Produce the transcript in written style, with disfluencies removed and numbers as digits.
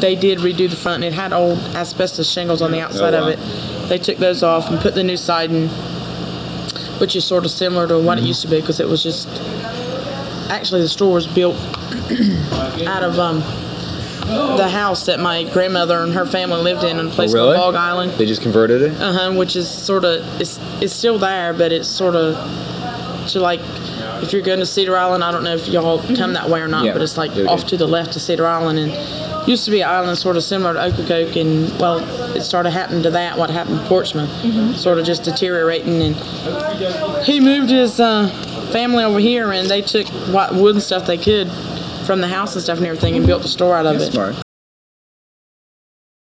they did redo the front. It had old asbestos shingles on the outside of it. They took those off and put the new siding, which is sort of similar to what it used to be, because it was just, actually the store was built out of the house that my grandmother and her family lived in a place called Bog Island. They just converted it? Which is sort of, it's still there, but it's sort of to like, if you're going to Cedar Island, I don't know if y'all come that way or not, but it's like off to the left of Cedar Island, and used to be an island sort of similar to Ocracoke, and well, it started happening to that, what happened to Portsmouth, sort of just deteriorating, and he moved his family over here, and they took what wooden stuff they could from the house and stuff and everything and built the store out of it. Smart.